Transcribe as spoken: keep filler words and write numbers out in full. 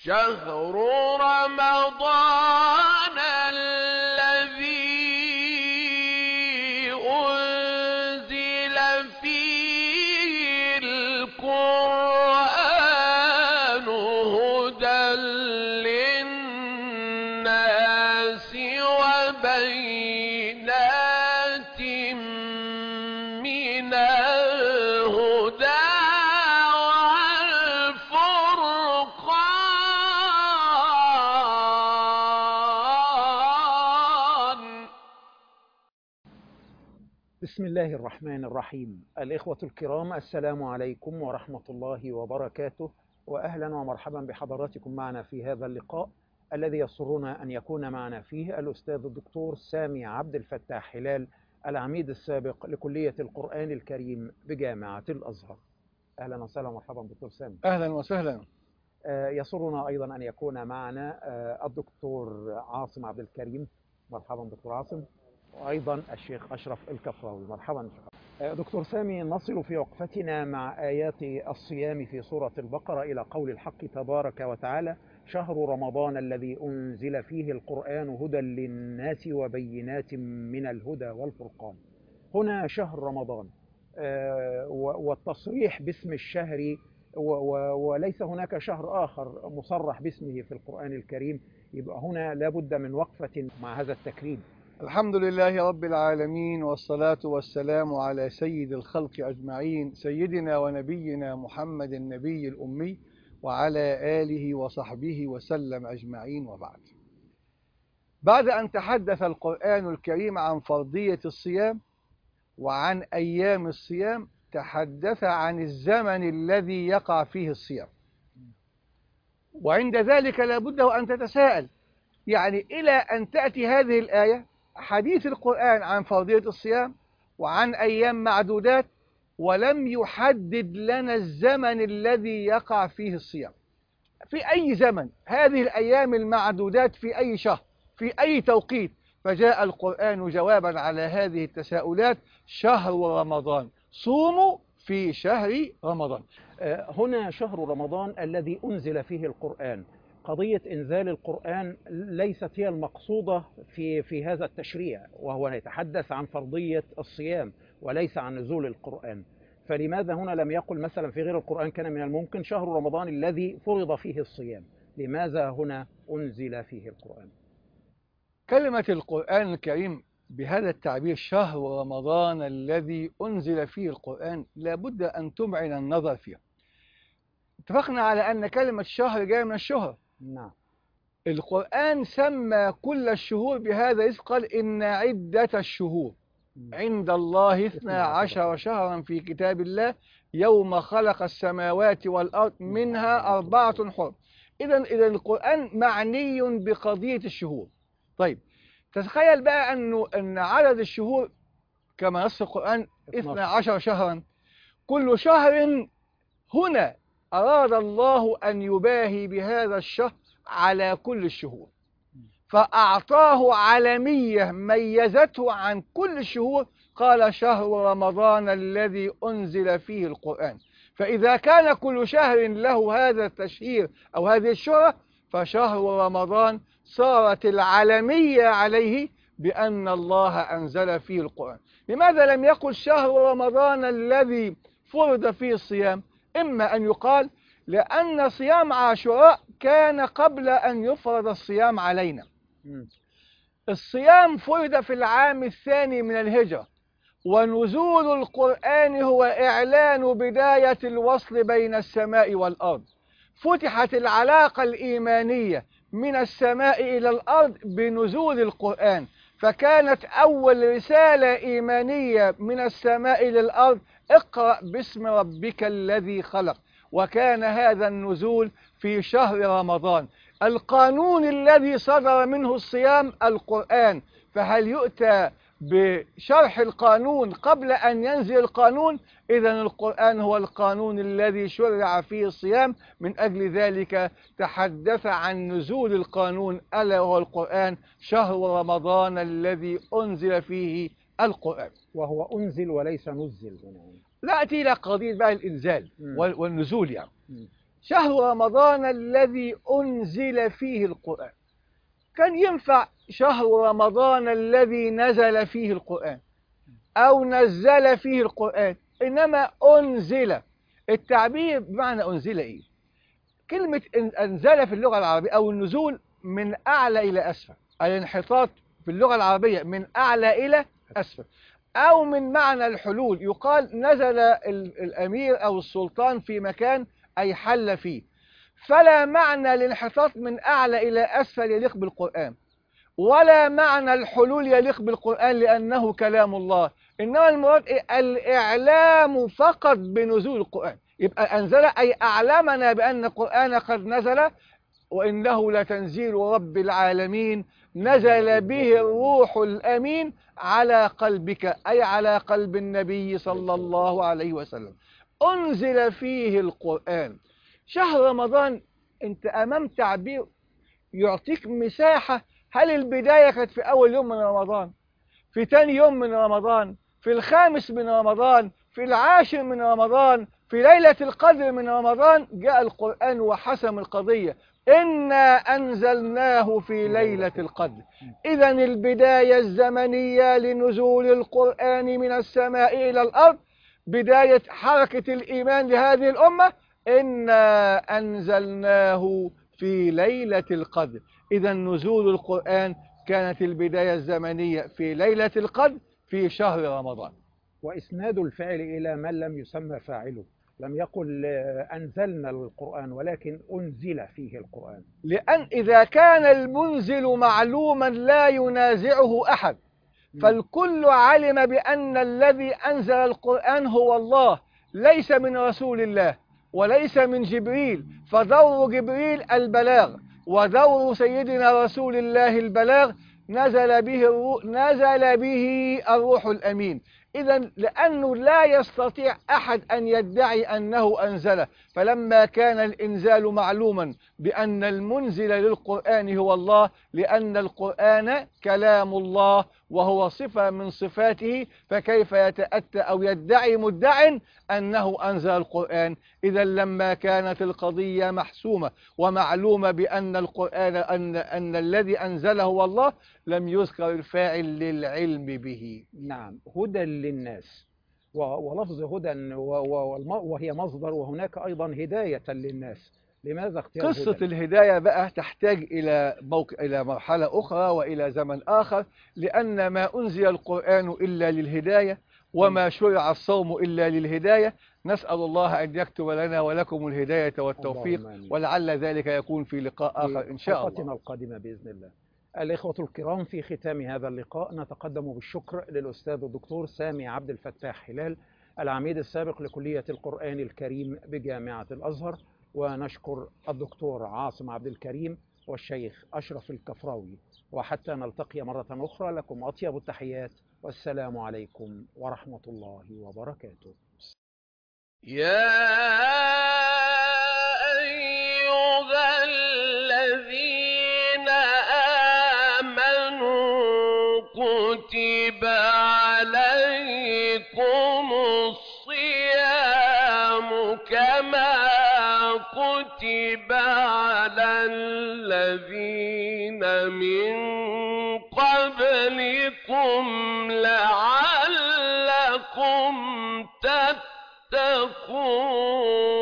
شهر رمضان الذي أنزل فيه القرآن هدى للناس وبينات من الهدى بسم الله الرحمن الرحيم. الإخوة الكرام، السلام عليكم ورحمة الله وبركاته، وأهلا ومرحبا بحضراتكم معنا في هذا اللقاء الذي يسرنا أن يكون معنا فيه الأستاذ الدكتور سامي عبد الفتاح هلال، العميد السابق لكلية القرآن الكريم بجامعة الأزهر. أهلا وسهلا ومرحبا دكتور سامي. أهلا وسهلا. يسرنا أيضا أن يكون معنا الدكتور عاصم عبد الكريم. مرحبا دكتور عاصم. وأيضا الشيخ أشرف الكفراوي. مرحبا شيخ. دكتور سامي، نصل في وقفتنا مع آيات الصيام في سورة البقرة إلى قول الحق تبارك وتعالى: شهر رمضان الذي أنزل فيه القرآن هدى للناس وبينات من الهدى والفرقان. هنا شهر رمضان والتصريح باسم الشهر، وليس هناك شهر آخر مصرح باسمه في القرآن الكريم، يبقى هنا لابد من وقفة مع هذا التكريم. الحمد لله رب العالمين، والصلاة والسلام على سيد الخلق أجمعين، سيدنا ونبينا محمد النبي الأمي، وعلى آله وصحبه وسلم أجمعين، وبعد. بعد أن تحدث القرآن الكريم عن فرضية الصيام وعن أيام الصيام، تحدث عن الزمن الذي يقع فيه الصيام، وعند ذلك لابد أن تتساءل، يعني إلى أن تأتي هذه الآية حديث القرآن عن فرضية الصيام وعن أيام معدودات، ولم يحدد لنا الزمن الذي يقع فيه الصيام. في أي زمن هذه الأيام المعدودات؟ في أي شهر؟ في أي توقيت؟ فجاء القرآن جوابا على هذه التساؤلات: شهر رمضان، صوموا في شهر رمضان. هنا شهر رمضان الذي أنزل فيه القرآن. قضية إنزال القرآن ليست هي المقصودة في في هذا التشريع، وهو يتحدث عن فرضية الصيام وليس عن نزول القرآن. فلماذا هنا لم يقل مثلا في غير القرآن كان من الممكن شهر رمضان الذي فرض فيه الصيام؟ لماذا هنا أنزل فيه القرآن؟ كلمة القرآن الكريم بهذا التعبير شهر رمضان الذي أنزل فيه القرآن لابد أن تمعن النظر فيها. اتفقنا على أن كلمة شهر جاية من الشهر. نعم. القرآن سمى كل الشهور بهذا الاسم، قال إن عدة الشهور عند الله اثنا عشر شهرا في كتاب الله يوم خلق السماوات والأرض منها أربعة حرم. إذن إذن القرآن معني بقضية الشهور. طيب، تتخيل بقى أنه أن عدد الشهور كما نص القرآن اثنا عشر شهرا. كل شهر هنا أراد الله أن يباهي بهذا الشهر على كل الشهور، فأعطاه علمية ميزته عن كل الشهور، قال شهر رمضان الذي أنزل فيه القرآن. فإذا كان كل شهر له هذا التشهير أو هذه الشهرة، فشهر رمضان صارت العلمية عليه بأن الله أنزل فيه القرآن. لماذا لم يقل شهر رمضان الذي فرض فيه الصيام؟ إما أن يقال لأن صيام عاشوراء كان قبل أن يفرض الصيام علينا. الصيام فرض في العام الثاني من الهجرة، ونزول القرآن هو إعلان بداية الوصل بين السماء والأرض. فتحت العلاقة الإيمانية من السماء إلى الأرض بنزول القرآن، فكانت أول رسالة إيمانية من السماء إلى الأرض: اقرأ باسم ربك الذي خلق. وكان هذا النزول في شهر رمضان. القانون الذي صدر منه الصيام القرآن، فهل يؤتى بشرح القانون قبل أن ينزل القانون؟ إذن القرآن هو القانون الذي شرع فيه الصيام. من أجل ذلك تحدث عن نزول القانون ألا وهو القرآن: شهر رمضان الذي أنزل فيه القرآن. وهو أنزل وليس نزل. نأتي إلى قضية بقى الإنزال والنزول. يعني شهر رمضان الذي أنزل فيه القرآن. كان ينفع شهر رمضان الذي نزل فيه القرآن أو نزل فيه القرآن، إنما أنزل. التعبير بمعنى أنزل إيه؟ كلمة أنزل في اللغة العربية أو النزول من أعلى إلى أسفل، الانحطاط في اللغة العربية من أعلى إلى أسفل، أو من معنى الحلول، يقال نزل الأمير أو السلطان في مكان أي حل فيه. فلا معنى الانحطاط من أعلى إلى أسفل يليق بالقرآن، ولا معنى الحلول يليق بالقرآن لأنه كلام الله، إنما المراد إيه؟ الإعلام فقط بنزول القرآن. يبقى أنزل أي أعلمنا بأن القرآن قد نزل، وإنه لتنزيل رب العالمين نزل به الروح الأمين على قلبك، أي على قلب النبي صلى الله عليه وسلم. أنزل فيه القرآن. شهر رمضان أنت أمام تعبير يعطيك مساحة. هل البداية كانت في أول يوم من رمضان، في ثاني يوم من رمضان، في الخامس من رمضان، في العاشر من رمضان، في ليلة القدر من رمضان؟ جاء القرآن وحسم القضية: إنا أنزلناه في ليلة القدر. إذا البداية الزمنية لنزول القرآن من السماء إلى الأرض، بداية حركة الإيمان لهذه الأمة، إنا أنزلناه في ليلة القدر. إذا نزول القرآن كانت البداية الزمنية في ليلة القدر في شهر رمضان. وإسناد الفعل إلى من لم يسمى فاعله، لم يقل أنزلنا القرآن ولكن أنزل فيه القرآن. لأن إذا كان المنزل معلوما لا ينازعه أحد، فالكل علم بأن الذي أنزل القرآن هو الله، ليس من رسول الله وليس من جبريل. فدور جبريل البلاغ، ودور سيدنا رسول الله البلاغ. نزل به الروح نزل به الروح الأمين. إذا لأنه لا يستطيع أحد أن يدعي أنه أنزله، فلما كان الإنزال معلوما بأن المنزل للقرآن هو الله، لأن القرآن كلام الله وهو صفة من صفاته، فكيف يتأتى أو يدعي مدع أنه أنزل القرآن؟ إذا لما كانت القضية محسومة ومعلومة بأن القرآن أن, أن الذي أنزله هو الله، لم يذكر الفاعل للعلم به. نعم، هدى للناس، ولفظ هدى وهي مصدر، وهناك أيضا هداية للناس. لماذا اختيار قصة هدى؟ الهداية بقى تحتاج إلى موقع إلى مرحلة أخرى وإلى زمن آخر، لأن ما أنزل القرآن إلا للهداية، وما شرع الصوم إلا للهداية. نسأل الله أن يكتب لنا ولكم الهداية والتوفيق، ولعل ذلك يكون في لقاء آخر إن شاء الله. حلقتنا القادمة بإذن الله. الإخوة الكرام، في ختام هذا اللقاء نتقدم بالشكر للأستاذ الدكتور سامي عبد الفتاح هلال، العميد السابق لكلية القرآن الكريم بجامعة الأزهر، ونشكر الدكتور عاصم عبد الكريم والشيخ أشرف الكفراوي. وحتى نلتقي مرة أخرى، لكم أطيب التحيات، والسلام عليكم ورحمة الله وبركاته. يا أيها الذين آمنوا كتب عليكم الصيام كما كتب على الذين من قبلكم لعلكم تتقون.